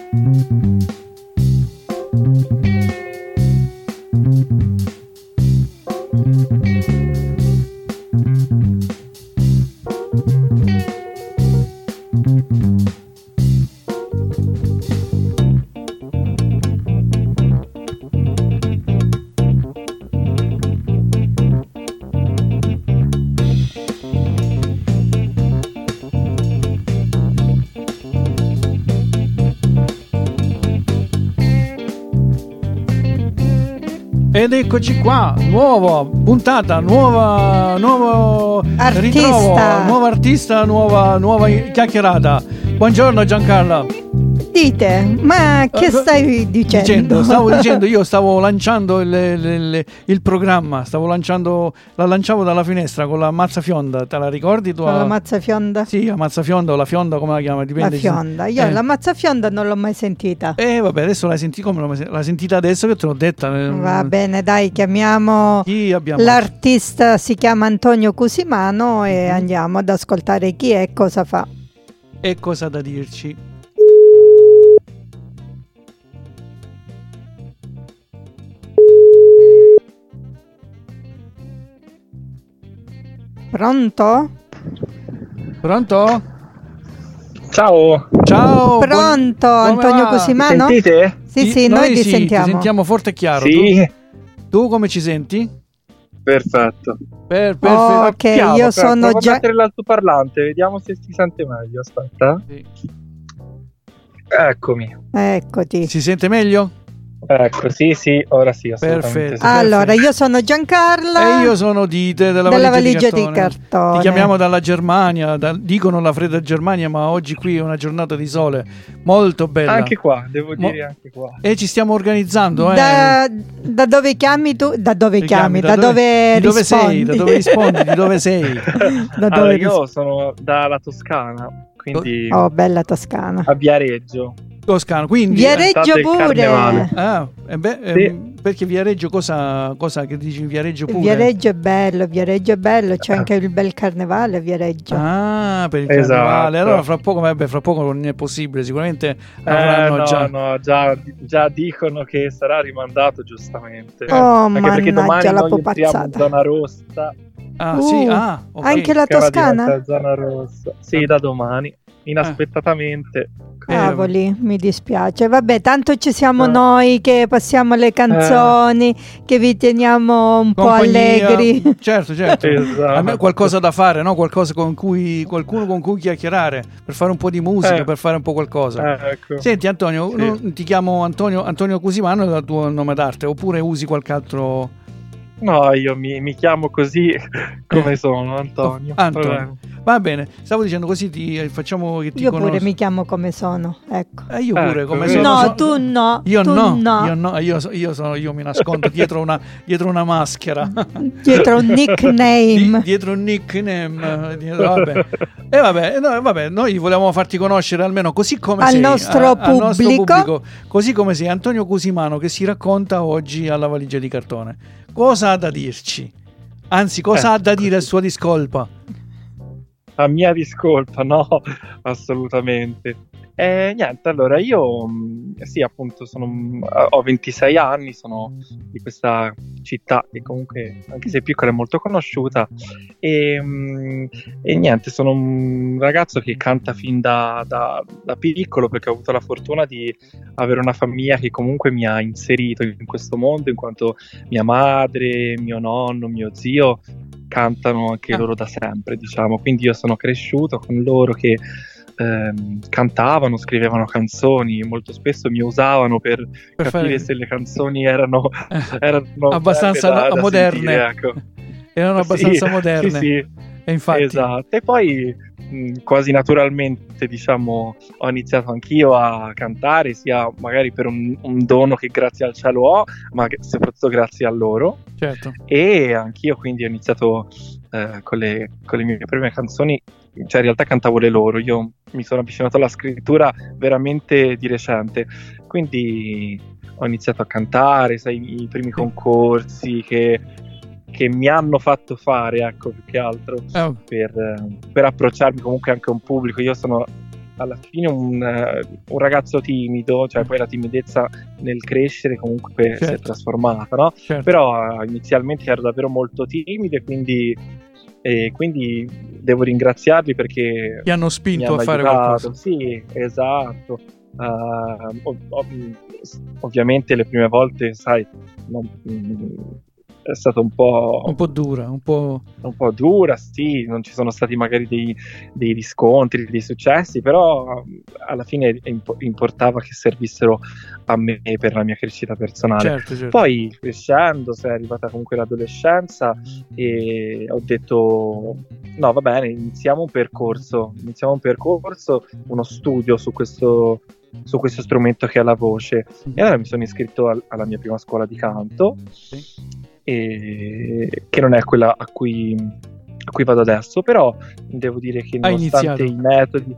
Ed eccoci qua, nuova puntata, nuovo artista. Ritrovo, nuovo artista, nuova chiacchierata. Buongiorno Giancarla. Dite, ma che stai dicendo? Stavo dicendo, io stavo lanciando il programma, la lanciavo dalla finestra con la mazzafionda, te la ricordi tu? Con la mazzafionda? Sì, la mazzafionda o la fionda, come la chiama? Dipende. La fionda, io la mazzafionda non l'ho mai sentita. Vabbè, adesso l'hai sentita, come l'hai sentita adesso che te l'ho detta. Va bene, dai, chiamiamo chi abbiamo? L'artista, si chiama Antonio Cusimano e andiamo ad ascoltare chi è e cosa fa. E cosa da dirci. Pronto? Pronto? Ciao. Pronto, Antonio Cusimano? Sentite? Sì, noi ti sentiamo. Ti sentiamo forte e chiaro. Sì. Tu come ci senti? Perfetto. Perfetto. Ok, io sono già... mettere l'altoparlante, vediamo se si sente meglio. Aspetta. Sì. Eccomi. Eccoti. Si sente meglio? Ecco, sì, ora sì, assolutamente. Perfetto. Sì. Allora, io sono Giancarla e io sono Dite della valigia di cartone. Ti chiamiamo dalla Germania, dicono la fredda Germania, ma oggi qui è una giornata di sole molto bella. Anche qua, devo dire anche qua. E ci stiamo organizzando. Da dove chiami tu? Da dove chiami? Da dove rispondi? Sei? Da dove rispondi? Di dove sei? Allora, io sono dalla Toscana, quindi... Oh, bella Toscana. A Viareggio. Toscano, quindi Viareggio pure. Sì. Perché Viareggio cosa che dici? Viareggio pure? Viareggio è bello, c'è anche il bel carnevale a Viareggio. Ah, per il carnevale. Allora fra poco non è possibile, sicuramente avranno No, già dicono che sarà rimandato giustamente. Oh, anche perché domani la noi entriamo in zona rossa. Sì, okay. Anche la Toscana? Zona rossa. Sì, da domani, inaspettatamente. Cavoli, mi dispiace. Vabbè, tanto ci siamo noi che passiamo le canzoni, che vi teniamo un po' allegri. Certo. Esatto. A me qualcosa da fare, no? Qualcosa qualcuno con cui chiacchierare, per fare un po' di musica, per fare un po' qualcosa. Ecco. Senti Antonio, ti chiamo Antonio Cusimano, è il tuo nome d'arte, oppure usi qualche altro? No, io mi chiamo così come sono, Antonio. Va bene, stavo dicendo così facciamo che ti io conosco. Pure mi chiamo come sono, ecco. Io pure come sono. No, tu no. Io tu no. Io mi nascondo dietro una maschera. Dietro un nickname. Dietro un nickname. Vabbè, noi volevamo farti conoscere almeno così come al sei. Nostro pubblico. Così come sei Antonio Cusimano, che si racconta oggi alla valigia di cartone. Cosa ha da dirci? Anzi, cosa ha da dire a sua discolpa? A mia discolpa, no, assolutamente. Niente, allora io sì, appunto ho 26 anni, sono di questa città che comunque, anche se è piccola, è molto conosciuta e niente, sono un ragazzo che canta fin da piccolo, perché ho avuto la fortuna di avere una famiglia che comunque mi ha inserito in questo mondo, in quanto mia madre, mio nonno, mio zio cantano anche loro da sempre, diciamo, quindi io sono cresciuto con loro che cantavano, scrivevano canzoni, molto spesso mi usavano per capire se le canzoni erano abbastanza da moderne, sentire, ecco. Erano abbastanza moderne. Sì. E infatti. Esatto, e poi quasi naturalmente, diciamo, ho iniziato anch'io a cantare, sia magari per un dono che grazie al cielo ho, ma soprattutto grazie a loro. Certo. E anch'io quindi ho iniziato con le mie prime canzoni, cioè in realtà cantavo le loro, io mi sono avvicinato alla scrittura veramente di recente, quindi ho iniziato a cantare, sai, i primi concorsi che mi hanno fatto fare, ecco, più che altro per approcciarmi comunque anche a un pubblico. Io sono alla fine un ragazzo timido, cioè poi la timidezza nel crescere comunque si è trasformata, no? Però inizialmente ero davvero molto timido e quindi devo ringraziarli perché ti hanno spinto a fare aiutato. qualcosa. Sì, esatto. Ovviamente le prime volte, sai, è stata un po' dura, un po' dura, sì, non ci sono stati magari dei riscontri, dei successi, però alla fine importava che servissero a me per la mia crescita personale. Certo. Poi crescendo, è arrivata comunque l'adolescenza e ho detto no, va bene, iniziamo un percorso, uno studio su questo strumento che è la voce. E allora mi sono iscritto alla mia prima scuola di canto, che non è quella a cui vado adesso, però devo dire che nonostante i metodi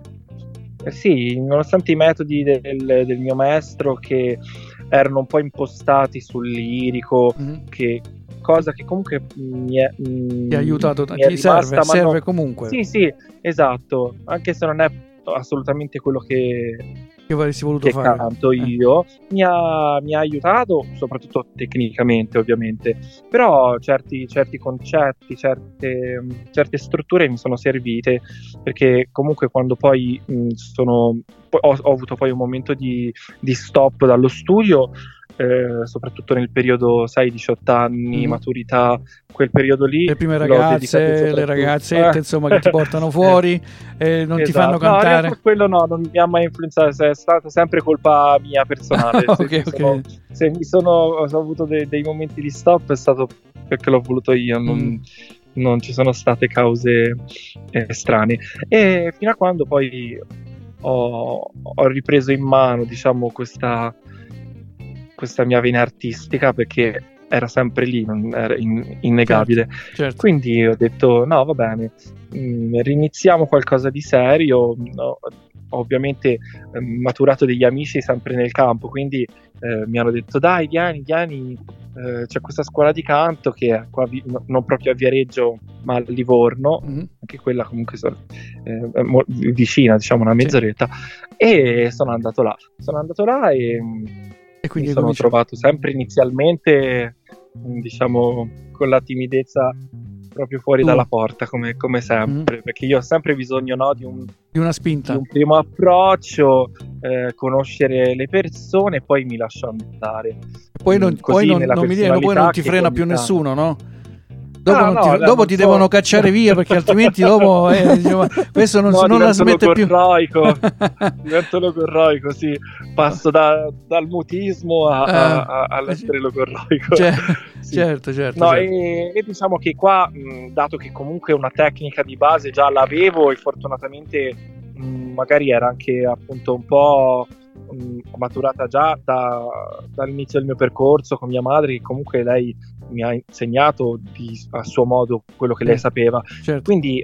del mio maestro, che erano un po' impostati sul lirico, cosa che comunque ti ha aiutato, ti serve comunque. Sì, esatto, anche se non è assolutamente quello che avresti voluto fare. Canto io, mi ha aiutato soprattutto tecnicamente, ovviamente, però certi concetti, certe strutture mi sono servite, perché comunque quando poi ho avuto poi un momento di stop dallo studio, soprattutto nel periodo 18 anni, maturità, quel periodo lì, le prime ragazze, le ragazzette insomma che ti portano fuori e non ti fanno cantare. No, quello no, non mi ha mai influenzato, è stata sempre colpa mia personale. Se ho avuto dei momenti di stop, è stato perché l'ho voluto io, non ci sono state cause strane, e fino a quando poi ho ripreso in mano, diciamo, questa mia vena artistica, perché era sempre lì, non era innegabile. Certo. Quindi ho detto no, va bene, riniziamo qualcosa di serio. No, ovviamente maturato degli amici sempre nel campo, quindi mi hanno detto dai, vieni, c'è questa scuola di canto che è qua non proprio a Viareggio ma a Livorno, anche quella comunque vicina, diciamo una mezz'oretta, e sono andato là e quindi mi sono trovato sempre inizialmente, diciamo, con la timidezza proprio fuori dalla porta, come sempre, perché io ho sempre bisogno, no, di una spinta, di un primo approccio, conoscere le persone e poi mi lascio andare. Poi non ti frena più nessuno, no? Dopo ti devono cacciare via, perché altrimenti dopo questo non la smette più. Divento logorroico, sì. Passo dal mutismo all'essere logorroico. Sì. Certo. No, e diciamo che qua, dato che comunque una tecnica di base già l'avevo, e fortunatamente magari era anche appunto un po' maturata già dall'inizio del mio percorso con mia madre, che comunque lei mi ha insegnato a suo modo quello che lei sapeva. Certo. Quindi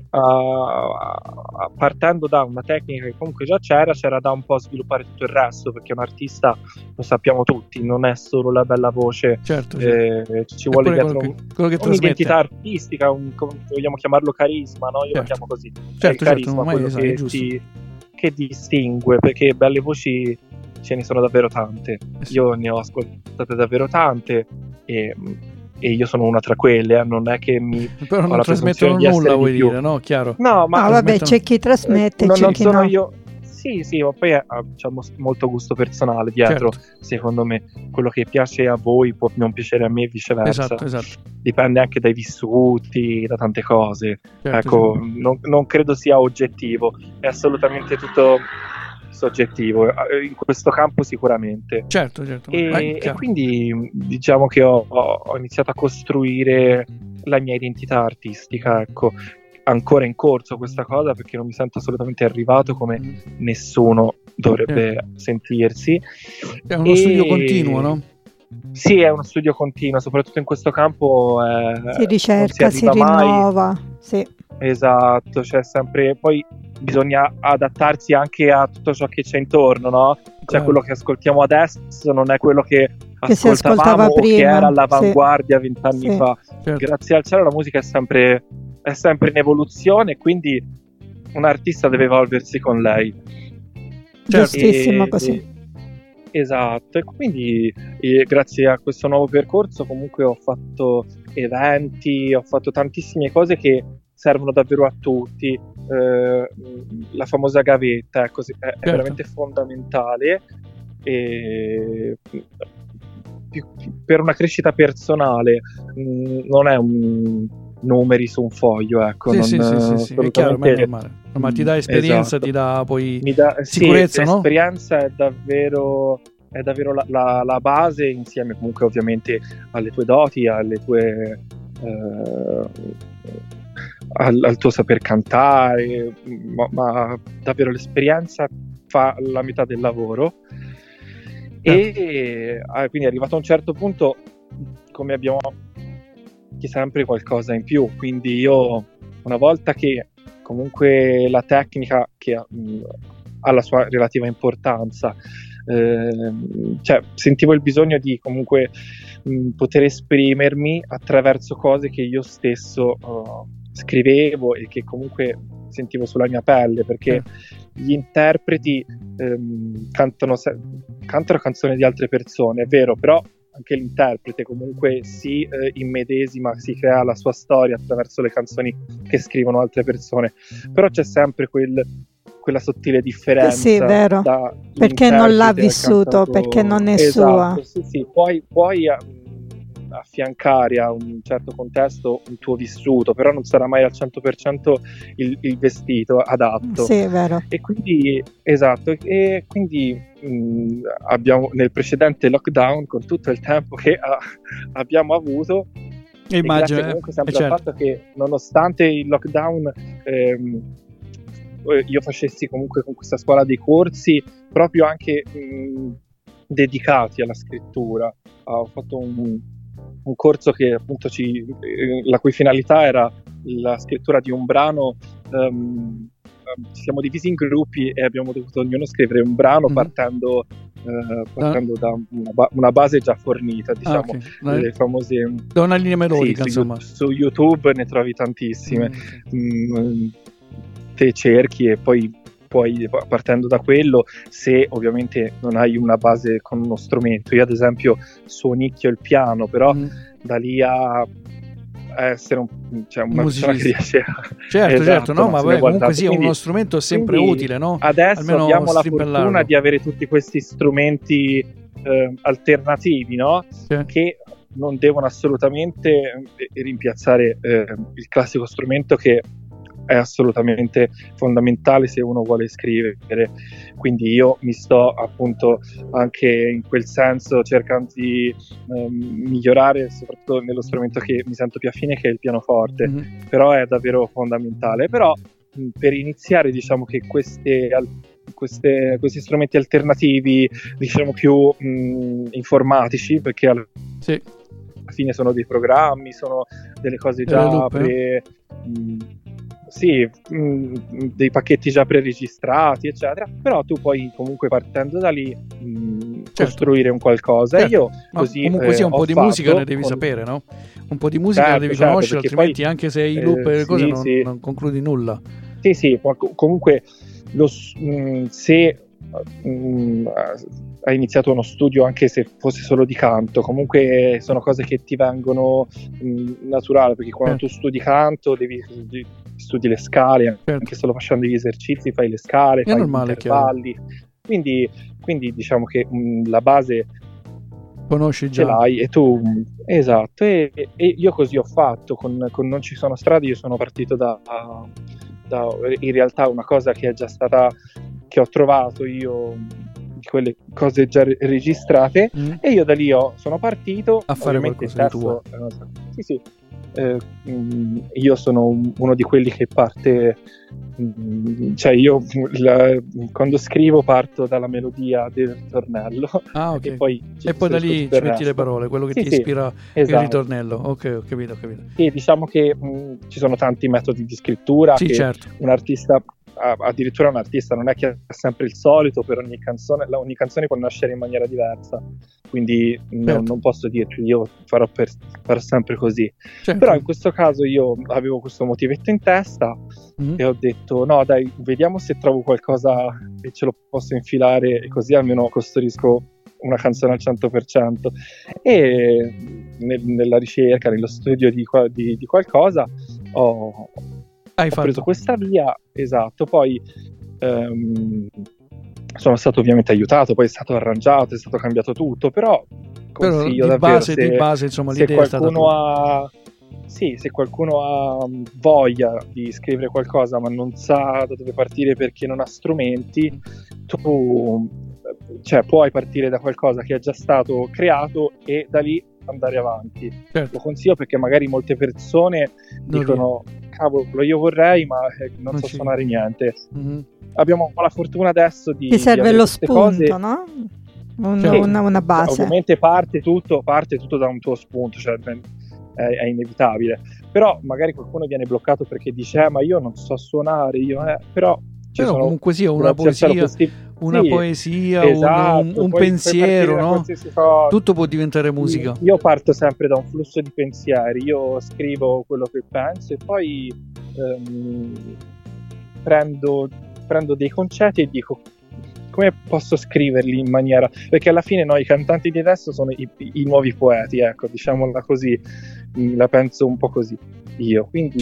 partendo da una tecnica che comunque già c'era da un po' sviluppare tutto il resto, perché un artista, lo sappiamo tutti, non è solo la bella voce. Certo. Ci vuole dietro quello che un'identità artistica, vogliamo chiamarlo carisma, no? Io lo chiamo così. Certo, il carisma, quello che distingue, perché belle voci ce ne sono davvero tante. Io ne ho ascoltate davvero tante e io sono una tra quelle, non è che però non trasmettono nulla, vuoi dire, no? Chiaro. No, ma vabbè, c'è chi trasmette, c'è non chi sono no. io. Sì, ma poi c'è molto gusto personale dietro, secondo me. Quello che piace a voi può non piacere a me e viceversa. Esatto. Dipende anche dai vissuti, da tante cose. Ecco, non credo sia oggettivo, è assolutamente tutto soggettivo, in questo campo sicuramente. Certo. E quindi diciamo che ho iniziato a costruire la mia identità artistica, ecco. Ancora in corso questa cosa, perché non mi sento assolutamente arrivato, come nessuno dovrebbe sentirsi. È uno studio continuo, no? Sì, è uno studio continuo, soprattutto in questo campo. Si ricerca, si rinnova. Sì. Esatto, c'è sempre. Poi bisogna adattarsi anche a tutto ciò che c'è intorno, no? Cioè quello che ascoltiamo adesso non è quello che si ascoltava o prima, che era all'avanguardia 20 anni fa. Certo. Grazie al cielo la musica è sempre in evoluzione, quindi un artista deve evolversi con lei. giustissimo così. Esatto, e quindi grazie a questo nuovo percorso comunque ho fatto eventi, ho fatto tantissime cose che servono davvero a tutti. La famosa gavetta è veramente fondamentale per una crescita personale, non è un numeri su un foglio, ecco. Sì, è chiaro, ma ti dà esperienza, ti dà poi sicurezza, no? L'esperienza è davvero la base, insieme comunque ovviamente alle tue doti, alle tue al tuo saper cantare, ma davvero l'esperienza fa la metà del lavoro. E quindi arrivato a un certo punto, come abbiamo sempre qualcosa in più, quindi io, una volta che comunque la tecnica che ha la sua relativa importanza, cioè sentivo il bisogno di comunque poter esprimermi attraverso cose che io stesso scrivevo e che comunque sentivo sulla mia pelle, perché gli interpreti cantano canzoni di altre persone, è vero, però anche l'interprete comunque si immedesima, si crea la sua storia attraverso le canzoni che scrivono altre persone, però c'è sempre quella sottile differenza. Sì, vero, perché non l'ha vissuto, perché non è sua. Sì, puoi affiancare a un certo contesto un tuo vissuto, però non sarà mai al 100% il vestito adatto. Sì, è vero. E quindi, esatto, e quindi abbiamo nel precedente lockdown, con tutto il tempo che abbiamo avuto, immagino, comunque sempre al fatto che nonostante il lockdown io facessi comunque con questa scuola dei corsi proprio anche dedicati alla scrittura. Ho fatto un corso che appunto la cui finalità era la scrittura di un brano. Ci siamo divisi in gruppi e abbiamo dovuto ognuno scrivere un brano partendo da una base già fornita, diciamo, le famose, da una linea melodica, insomma. Su YouTube ne trovi tantissime. Te cerchi e poi partendo da quello, se ovviamente non hai una base con uno strumento, io ad esempio suonicchio il piano, però da lì a essere una persona che riesce a... Certo, no, ma comunque sia uno strumento sempre utile, no? Adesso almeno abbiamo la fortuna di avere tutti questi strumenti alternativi, no? Che non devono assolutamente rimpiazzare il classico strumento, che è assolutamente fondamentale se uno vuole scrivere. Quindi io mi sto appunto anche in quel senso cercando di migliorare, soprattutto nello strumento che mi sento più affine, che è il pianoforte. Però è davvero fondamentale. Però per iniziare, diciamo che questi strumenti alternativi, diciamo più informatici, perché alla fine sono dei programmi, sono delle cose già dei pacchetti già preregistrati, eccetera, però tu puoi comunque, partendo da lì, costruire un qualcosa. Io così comunque sia un po' di musica ne devi sapere, no? Un po' di musica la devi conoscere, altrimenti poi, anche se hai loop e cose non concludi nulla. Sì, comunque se hai iniziato uno studio, anche se fosse solo di canto, comunque sono cose che ti vengono naturali, perché quando tu studi canto studi le scale, anche solo facendo gli esercizi fai le scale, fai gli intervalli, quindi diciamo che la base conosci già, ce l'hai, e tu esatto, e io così ho fatto con Non ci sono strade. Io sono partito da in realtà una cosa che è già stata, che ho trovato io, quelle cose già registrate, e io da lì sono partito a fare qualcosa di tuo. Io sono uno di quelli che parte, cioè io quando scrivo parto dalla melodia del ritornello, e poi da lì ci metti le parole, quello che ti ispira, il ritornello. Ok, ho capito. E diciamo che ci sono tanti metodi di scrittura, che un artista addirittura un artista non è che è sempre il solito, per ogni canzone può nascere in maniera diversa, quindi non posso dirti io farò sempre così. Certo. Però in questo caso io avevo questo motivetto in testa e ho detto no dai, vediamo se trovo qualcosa e ce lo posso infilare, e così almeno costruisco una canzone al 100%. E nella ricerca, nello studio di qualcosa ho preso questa via, esatto. Poi sono stato ovviamente aiutato, poi è stato arrangiato, è stato cambiato tutto, però consiglio di davvero, di base insomma se l'idea qualcuno se qualcuno ha voglia di scrivere qualcosa ma non sa da dove partire perché non ha strumenti, tu puoi partire da qualcosa che è già stato creato e da lì andare avanti. Certo. Lo consiglio perché magari molte persone dicono cavolo, io vorrei ma non so suonare niente. Abbiamo la fortuna adesso ti serve lo spunto, cose. No? Una base. Ovviamente parte tutto da un tuo spunto, cioè è inevitabile, però magari qualcuno viene bloccato perché dice ma io non so suonare, però comunque sia una poesia, esatto, un pensiero, no? Tutto può diventare musica. Io parto sempre da un flusso di pensieri, io scrivo quello che penso e poi prendo dei concetti e dico come posso scriverli in maniera, perché alla fine noi cantanti di adesso sono i nuovi poeti, ecco, diciamola così, la penso un po' così io, quindi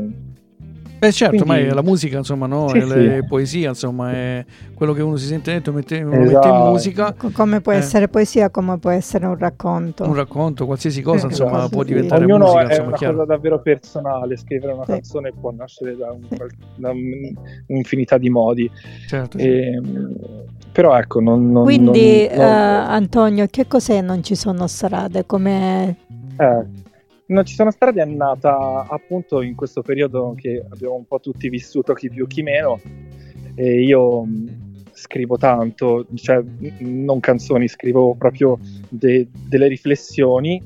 certo, ma è la musica, insomma, no? È poesia, insomma, è quello che uno si sente dentro, mette in musica. Come può essere poesia, come può essere un racconto. Un racconto, qualsiasi cosa, insomma, può diventare ognuno musica. È una cosa davvero personale, scrivere una canzone può nascere da un'infinità di modi. Certo. Però ecco, quindi Antonio, che cos'è Non ci sono strade? Come Non ci sono strade è nata appunto in questo periodo che abbiamo un po' tutti vissuto, chi più chi meno, e io scrivo tanto, cioè non canzoni, scrivo proprio delle riflessioni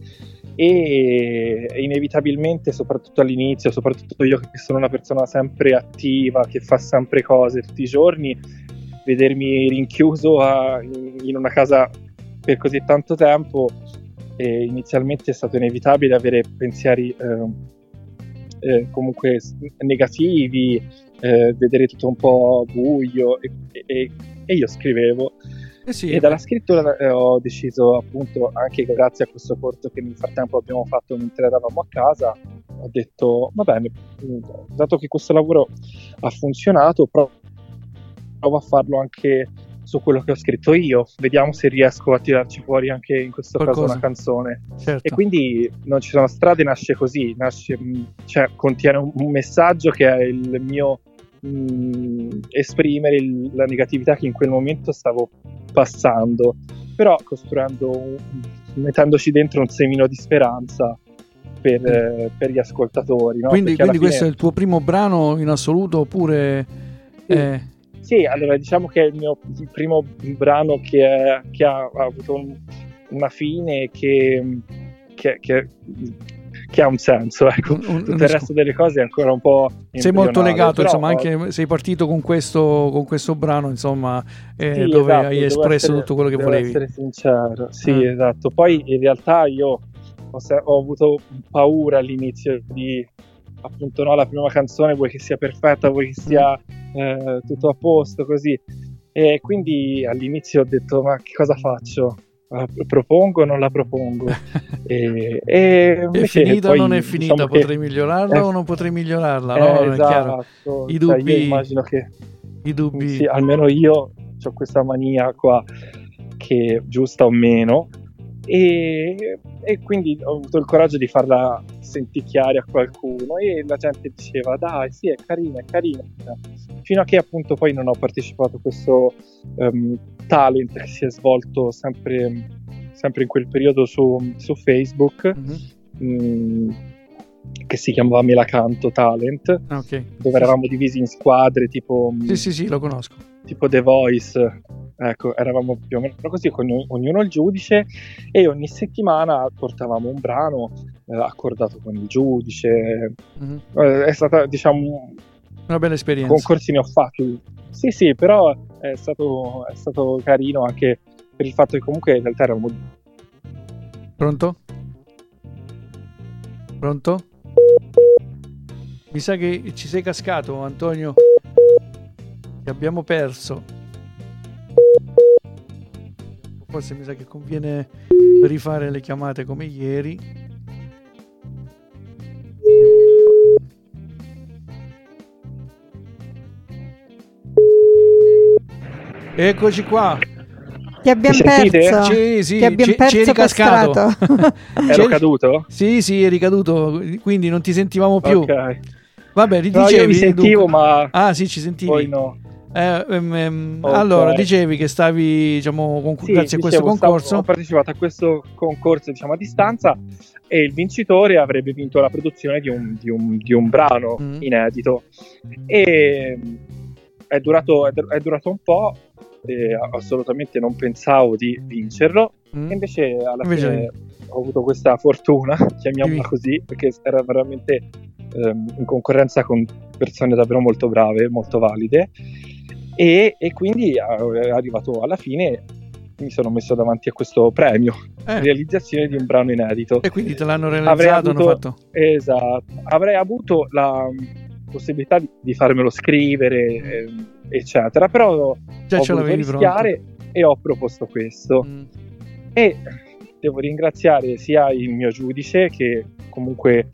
e inevitabilmente, soprattutto all'inizio, soprattutto io che sono una persona sempre attiva, che fa sempre cose tutti i giorni, vedermi rinchiuso in una casa per così tanto tempo, e inizialmente è stato inevitabile avere pensieri comunque negativi, vedere tutto un po' buio e io scrivevo e dalla scrittura ho deciso, appunto, anche grazie a questo corso che nel frattempo abbiamo fatto mentre eravamo a casa, ho detto va bene, dato che questo lavoro ha funzionato, provo a farlo anche su quello che ho scritto io, vediamo se riesco a tirarci fuori anche in questo caso una canzone. Certo. E quindi Non ci sono strade nasce così, contiene un messaggio che è il mio esprimere la negatività che in quel momento stavo passando, però mettendoci dentro un semino di speranza per gli ascoltatori, no? Quindi questo è il tuo primo brano in assoluto oppure Sì, allora diciamo che è il mio primo brano che ha avuto una fine che ha un senso, ecco. Tutto il resto delle cose è ancora un po' sei molto legato, però, insomma, anche sei partito con questo brano, insomma, dove hai espresso tutto quello che volevi. Devo essere sincero, sì, esatto. Poi in realtà io ho avuto paura all'inizio di, appunto, no, la prima canzone vuoi che sia perfetta, vuoi che sia tutto a posto, così, e quindi all'inizio ho detto ma che cosa faccio? La propongo o non la propongo? È finita o non è finita? Diciamo potrei migliorarla o non potrei migliorarla? No, esatto. I dubbi, io immagino che i dubbi. Sì, almeno io ho questa mania qua, che giusta o meno, e quindi ho avuto il coraggio di farla senticchiare a qualcuno e la gente diceva dai, sì, è carina, fino a che appunto poi non ho partecipato a questo talent che si è svolto sempre in quel periodo su Facebook, che si chiamava Me la canto Talent, dove eravamo divisi in squadre tipo sì, lo conosco, tipo The Voice. Ecco, eravamo più o meno così, con ognuno il giudice, e ogni settimana portavamo un brano accordato con il giudice. È stata, diciamo, Una bella esperienza. Concorsi ne ho fatti. Sì, però è stato carino anche per il fatto che comunque in realtà eravamo... Pronto? Mi sa che ci sei cascato, Antonio. Ti abbiamo perso. Forse mi sa che conviene rifare le chiamate come ieri. Eccoci qua. Ti abbiamo perso. Sì, ti abbiamo perso, eri cascato. Ero caduto? Sì, eri caduto, quindi non ti sentivamo più. Ok. Vabbè, dicevi. No, io mi sentivo, dunque... ma... Ah, sì, ci sentivi. Poi no. Okay. Allora, dicevi che stavi, diciamo, grazie a questo concorso. Ho partecipato a questo concorso, diciamo, a distanza, e il vincitore avrebbe vinto la produzione di un brano inedito. E è durato un po'. Assolutamente non pensavo di vincerlo, e invece alla fine ho avuto questa fortuna, chiamiamola così, perché era veramente in concorrenza con persone davvero molto brave, molto valide, e quindi arrivato alla fine mi sono messo davanti a questo premio, realizzazione di un brano inedito, e quindi te l'hanno realizzato. Esatto, avrei avuto la possibilità di farmelo scrivere, eccetera, però già ho voluto rischiare e ho proposto questo. E devo ringraziare sia il mio giudice, che comunque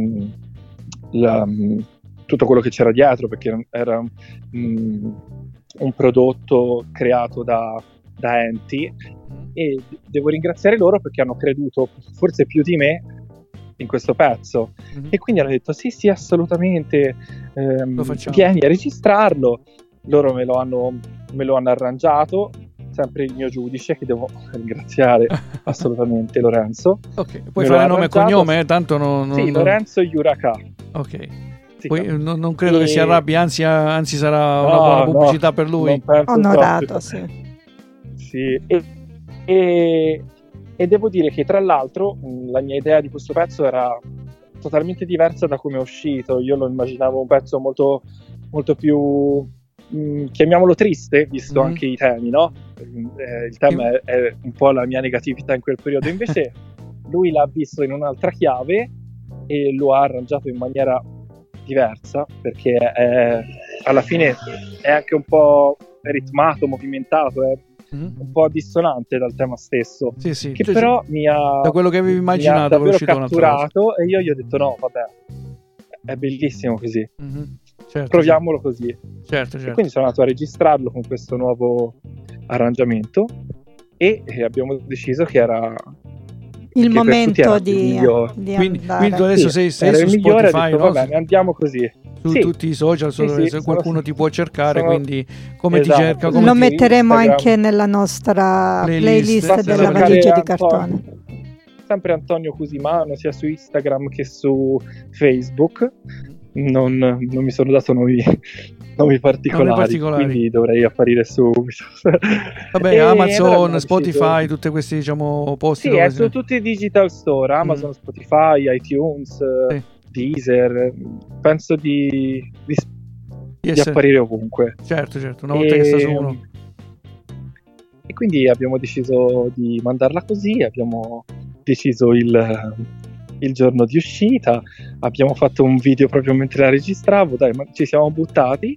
tutto quello che c'era dietro, perché era un prodotto creato da enti, e devo ringraziare loro perché hanno creduto forse più di me in questo pezzo, e quindi hanno detto sì, assolutamente, vieni a registrarlo. Loro me lo hanno arrangiato, sempre il mio giudice, che devo ringraziare assolutamente, Lorenzo. Ok, puoi fare nome e cognome, tanto non... Lorenzo Iuraka. Ok. Poi non credo che si arrabbi, anzi sarà una buona pubblicità per lui. Onorato, sì. E devo dire che, tra l'altro, la mia idea di questo pezzo era totalmente diversa da come è uscito. Io lo immaginavo un pezzo molto, molto più, chiamiamolo triste, visto anche i temi, no? Il tema è un po' la mia negatività in quel periodo. Invece lui l'ha visto in un'altra chiave e lo ha arrangiato in maniera diversa, perché alla fine è anche un po' ritmato, movimentato, un po' dissonante dal tema stesso, sì, che però mi ha, da quello che avevi immaginato, davvero catturato, e io gli ho detto no, vabbè, è bellissimo così, certo, proviamolo così. Certo. E quindi sono andato a registrarlo con questo nuovo arrangiamento, e abbiamo deciso che era il momento di quindi tu adesso sei su Spotify, detto, va bene, andiamo così. Su tutti i social, se qualcuno ti può cercare, quindi come ti cerca? Lo metteremo anche nella nostra playlist della valigia di cartone. Sempre Antonio Cusimano, sia su Instagram che su Facebook. Non mi sono dato nomi particolari, quindi dovrei apparire subito. Vabbè, Amazon, Spotify, tutte questi, diciamo, posti. Sì, è su tutti i digital store, Amazon, Spotify, iTunes, Deezer. Penso di apparire ovunque. Certo, una volta che sta su uno. E quindi abbiamo deciso di mandarla così, abbiamo deciso il giorno di uscita, abbiamo fatto un video proprio mentre la registravo, ci siamo buttati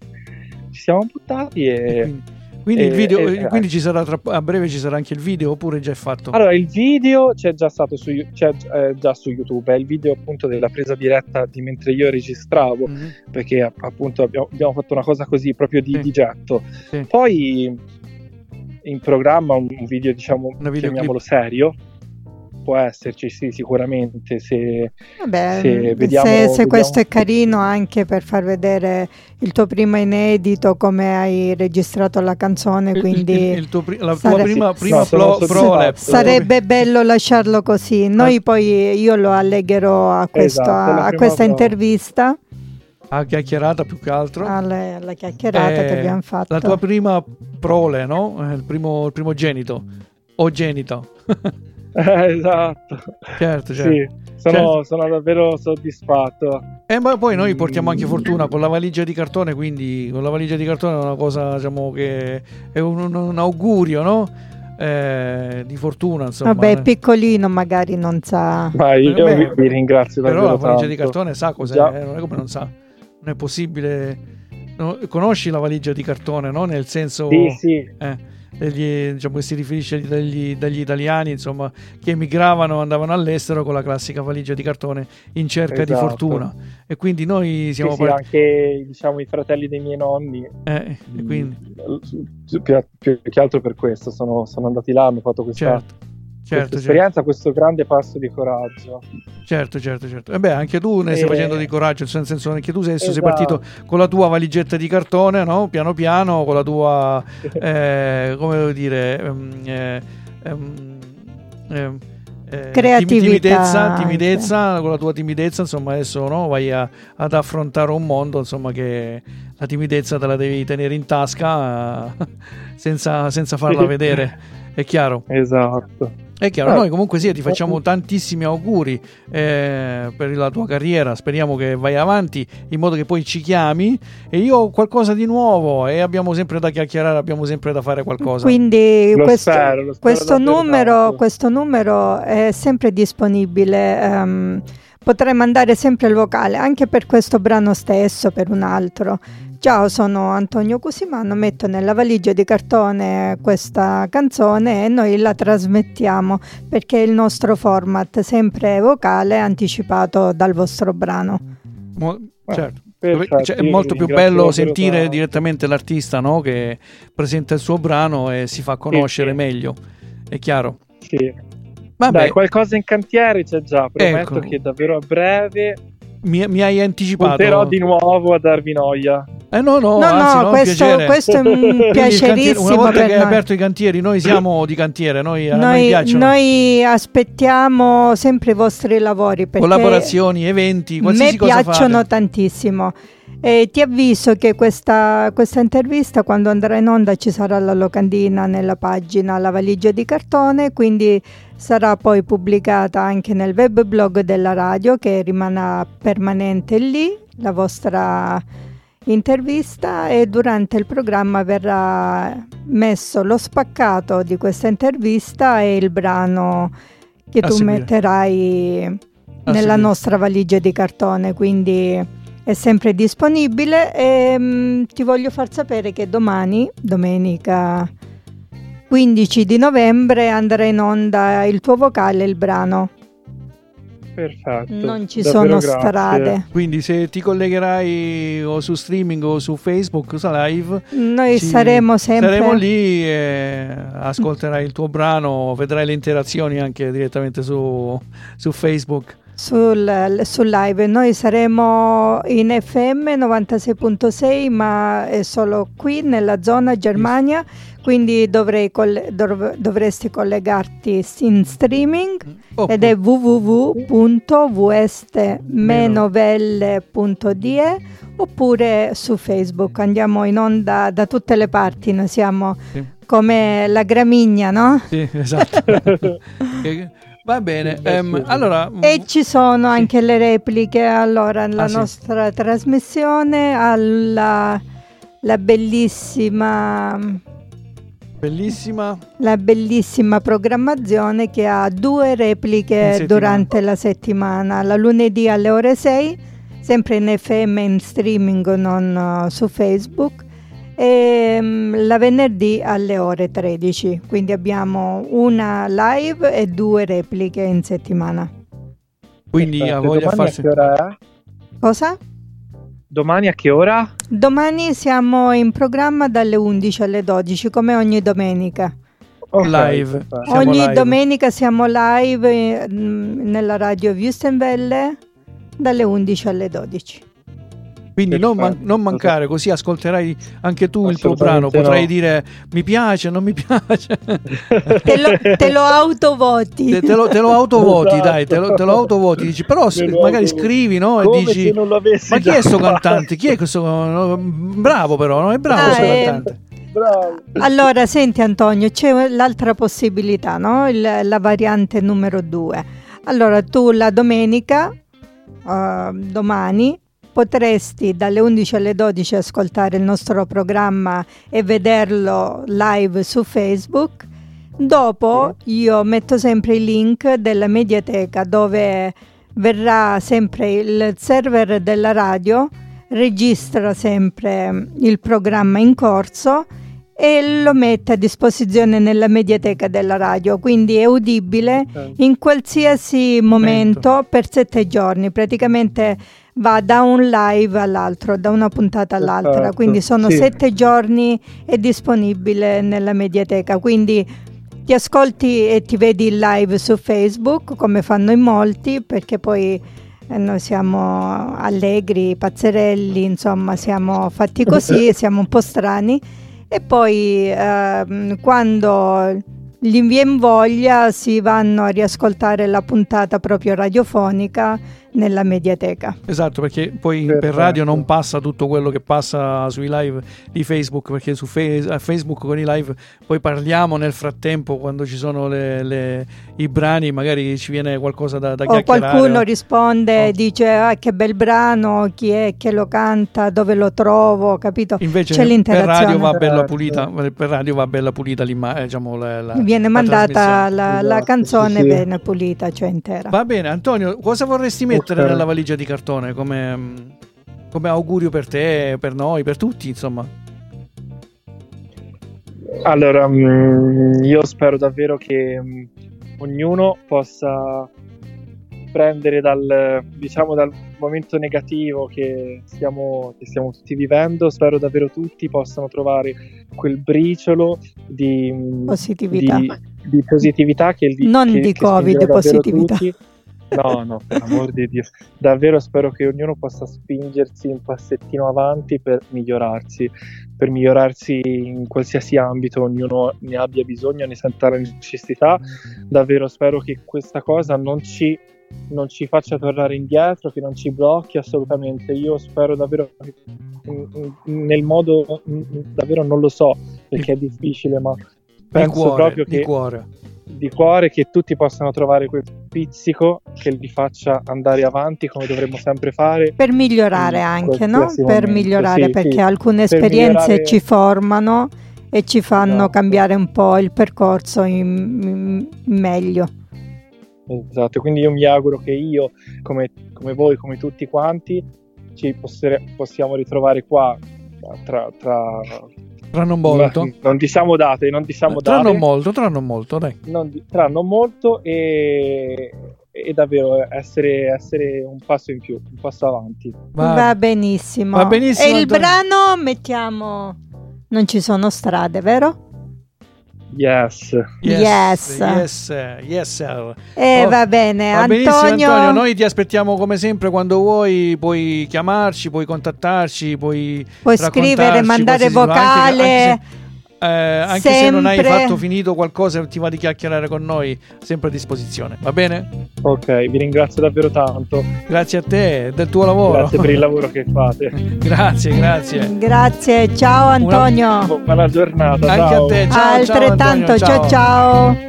e quindi il video, quindi ci sarà a breve ci sarà anche il video, oppure già è fatto? Allora, il video c'è già stato già su YouTube, è il video appunto della presa diretta di mentre io registravo, perché appunto abbiamo fatto una cosa così proprio di getto. Poi in programma un video, diciamo, chiamiamolo serio, può esserci, sì, sicuramente, se vediamo, se questo è carino, anche per far vedere il tuo primo inedito, come hai registrato la canzone, quindi la tua prima prole. Sarebbe bello lasciarlo così. Noi poi io lo allegherò a questa intervista, a chiacchierata, più che altro alla chiacchierata che abbiamo fatto. La tua prima prole, no? Il primo genito o genito. Esatto. Certo. Sì, sono davvero soddisfatto. Ma poi noi portiamo anche fortuna con la valigia di cartone, quindi con la valigia di cartone è una cosa, diciamo, che è un augurio, no? Di fortuna, insomma. Vabbè, piccolino magari non sa. Ma io vi ringrazio davvero però la valigia tanto. di cartone sa cos'è, non è come non sa. Non è possibile. Conosci la valigia di cartone, no? Nel senso, sì. Diciamo, che si riferisce dagli italiani, insomma, che emigravano, andavano all'estero con la classica valigia di cartone in cerca di fortuna, e quindi noi siamo anche, diciamo, i fratelli dei miei nonni, e quindi più che altro per questo sono andati là, hanno fatto questa esperienza, questo grande passo di coraggio. Certo. E beh, anche tu ne stai facendo di coraggio, nel senso, anche tu sei partito con la tua valigetta di cartone, no? Piano piano, con la tua come devo dire, creatività, timidezza, con la tua timidezza, insomma, adesso, no, vai ad affrontare un mondo, insomma, che la timidezza te la devi tenere in tasca senza farla vedere, è chiaro. Esatto. È chiaro, noi comunque ti facciamo tantissimi auguri per la tua carriera, speriamo che vai avanti in modo che poi ci chiami, e io ho qualcosa di nuovo e abbiamo sempre da chiacchierare, abbiamo sempre da fare qualcosa. Quindi spero questo numero è sempre disponibile, potrai mandare sempre il vocale anche per questo brano stesso, per un altro. Ciao, sono Antonio Cusimano, metto nella valigia di cartone questa canzone e noi la trasmettiamo, perché il nostro format sempre vocale anticipato dal vostro brano. Certo. È molto più bello sentire direttamente l'artista, no? Che presenta il suo brano e si fa conoscere meglio, è chiaro. Sì. Vabbè. Dai, qualcosa in cantiere c'è già, prometto che davvero a breve mi hai anticipato. Punterò di nuovo a darvi noia. No, questo è un piacerissimo. Una volta che hai aperto i cantieri, noi siamo di cantiere, a noi piacciono. Noi aspettiamo sempre i vostri lavori, perché collaborazioni, eventi, qualsiasi cosa fate. Mi piacciono tantissimo. E ti avviso che questa intervista, quando andrà in onda, ci sarà la locandina nella pagina La Valigia di Cartone, quindi sarà poi pubblicata anche nel web blog della radio, che rimane permanente lì, la vostra intervista, e durante il programma verrà messo lo spaccato di questa intervista e il brano che tu metterai nella nostra valigia di cartone, quindi è sempre disponibile. E ti voglio far sapere che domani, domenica 15 di novembre, andrà in onda il tuo vocale, il brano. Perfetto. Non ci sono strade. Quindi se ti collegherai o su streaming o su Facebook, su live, noi saremo lì e ascolterai il tuo brano, vedrai le interazioni anche direttamente su Facebook. Sul live. Noi saremo in FM 96.6, ma è solo qui nella zona Germania, quindi dovresti collegarti in streaming, ed è www.vst-velle.de, oppure su Facebook. Andiamo in onda da tutte le parti, noi siamo come la gramigna, no? Sì, esatto. Va bene, allora. E ci sono anche le repliche. Allora, la nostra trasmissione ha la bellissima programmazione, che ha 2 repliche durante la settimana. La lunedì alle ore 6, sempre in FM, in streaming, non su Facebook, e la venerdì alle ore 13, quindi abbiamo una live e 2 repliche in settimana. Quindi voglia farsi. A che ora è? Cosa? Domani a che ora? Domani siamo in programma dalle 11 alle 12, come ogni domenica. Live. Domenica siamo live nella radio Wüstenwelle dalle 11 alle 12. Quindi non mancare, così ascolterai anche tu il tuo brano, potrai dire mi piace, non mi piace. te lo autovoti. Te lo autovoti, dai, te lo autovoti, dici, però magari scrivi, no? E dici, ma chi è sto cantante? Chi è questo? Bravo, però, no? È bravo questo cantante. bravo. Allora, senti Antonio, c'è l'altra possibilità, no? La variante numero 2. Allora, tu la domenica, domani, potresti dalle 11 alle 12 ascoltare il nostro programma e vederlo live su Facebook. Dopo io metto sempre i link della Mediateca, dove verrà sempre il server della radio, registra sempre il programma in corso e lo mette a disposizione nella Mediateca della radio, quindi è udibile in qualsiasi momento per 7 giorni. Praticamente va da un live all'altro, da una puntata all'altra, quindi sono 7 giorni, è disponibile nella Mediateca, quindi ti ascolti e ti vedi il live su Facebook come fanno in molti, perché poi noi siamo allegri, pazzerelli, insomma siamo fatti così, siamo un po' strani, e poi quando gli viene voglia si vanno a riascoltare la puntata proprio radiofonica nella Mediateca. Esatto, perché poi per radio non passa tutto quello che passa sui live di Facebook, perché su Facebook con i live poi parliamo nel frattempo, quando ci sono i brani magari ci viene qualcosa da chiacchierare. O qualcuno risponde, dice che bel brano, chi è che lo canta, dove lo trovo, capito? Invece c'è l'interazione. Per radio va bella pulita, per radio va bella pulita diciamo, viene mandata la canzone bene pulita, cioè intera. Va bene, Antonio, cosa vorresti mettere nella valigia di cartone come augurio per te, per noi, per tutti, insomma? Allora, io spero davvero che ognuno possa prendere dal momento negativo che stiamo tutti vivendo. Spero davvero tutti possano trovare quel briciolo di positività che Covid, positività. Tutti. No, per amor di Dio. Davvero spero che ognuno possa spingersi un passettino avanti per migliorarsi in qualsiasi ambito ognuno ne abbia bisogno, ne senta la necessità. Davvero spero che questa cosa non ci faccia tornare indietro, che non ci blocchi assolutamente. Io spero davvero nel modo, davvero non lo so perché è difficile, ma penso proprio che di cuore che tutti possano trovare quel pizzico che li faccia andare avanti come dovremmo sempre fare, per migliorare anche, no? Per migliorare, perché alcune esperienze ci formano e ci fanno cambiare un po' il percorso in meglio. Esatto, quindi io mi auguro che io, come voi, come tutti quanti, ci possiamo ritrovare qua tra non molto. Non diciamo date. Tra non molto, dai. Tra non molto e davvero essere un passo in più, un passo avanti. Va benissimo. Va benissimo. E il brano mettiamo Non ci sono strade, vero? Yes. Sir. Va bene, Antonio, noi ti aspettiamo come sempre, quando vuoi puoi chiamarci, puoi contattarci, puoi scrivere, mandare vocale, anche se non hai fatto finito qualcosa e ti va di chiacchierare con noi, sempre a disposizione, va bene? Ok, vi ringrazio davvero tanto. Grazie a te del tuo lavoro. Grazie per il lavoro che fate. Grazie, ciao Antonio. Buona giornata. Anche ciao. a te, ciao. Altrettanto, Antonio, ciao.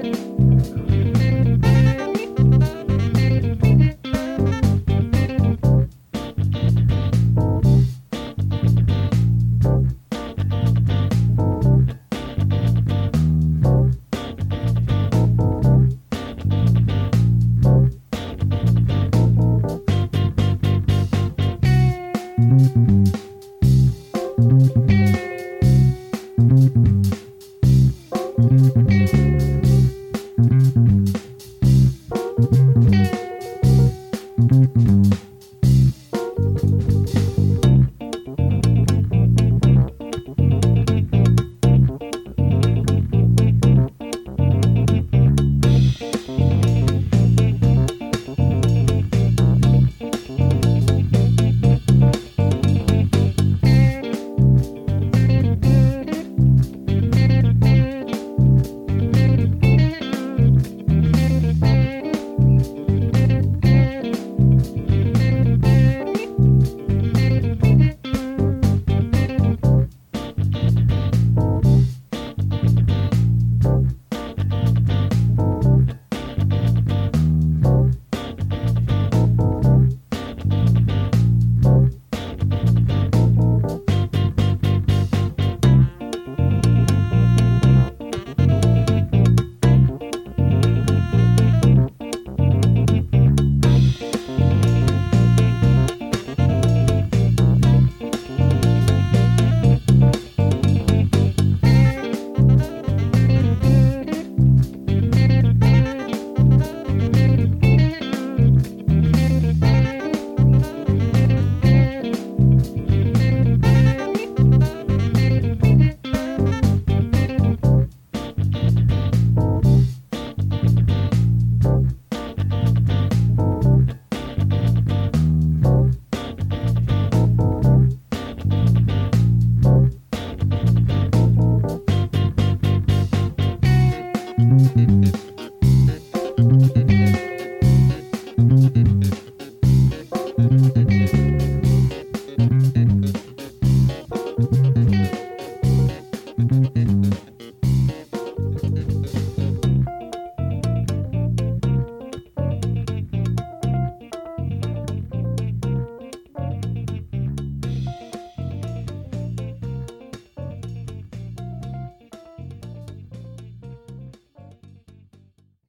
ciao.